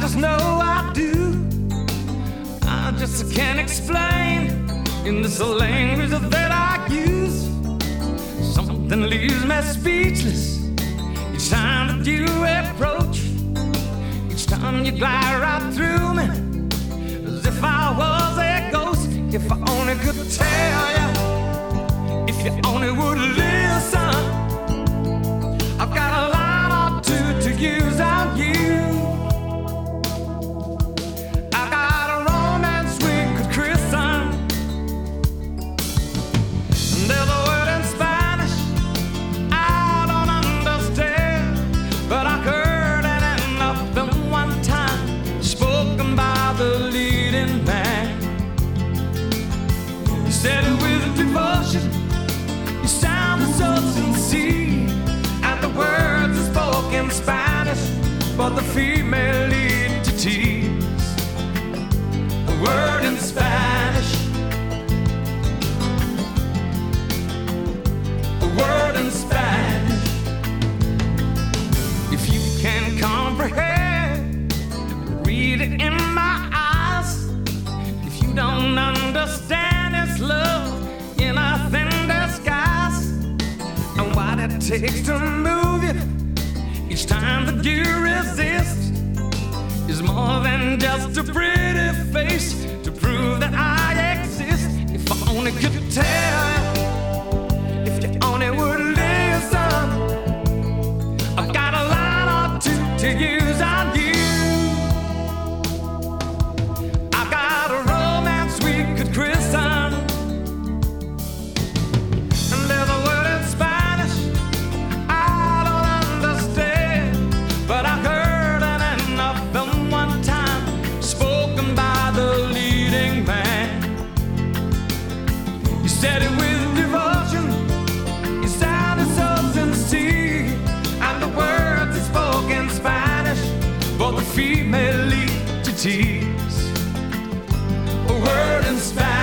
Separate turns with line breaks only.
just know I do. I just can't explain in this language that I use. Something leaves me speechless each time that you approach. Each time you glide right through me as if I was a ghost. If I only could tell you, if you only would listen. I've got a line or two to use on you. I've got a romance we could christen. And there's a word in Spanish I don't understand, but I heard it enough in one time, spoken by the leading man. He said it with devotion, you sounded so sincere, and the words are spoken Spanish, but the female lead to tease. A word in Spanish, a word in Spanish. If you can comprehend, read it in my eyes. If you don't understand, it's love in a thin disguise. And what it takes to move you each time that you resist is more than just a pretty face to prove that I exist. If I only could tell you, if you only would listen. I've got a line or two to use on you. I've got a romance we could christen. And there's a word in Spanish I don't understand, but I heard it enough in one time, spoken by the leading man. He said it with devotion, he sounded so sincere, and the words he spoke in Spanish, but the female lead to tease. A word in Spanish.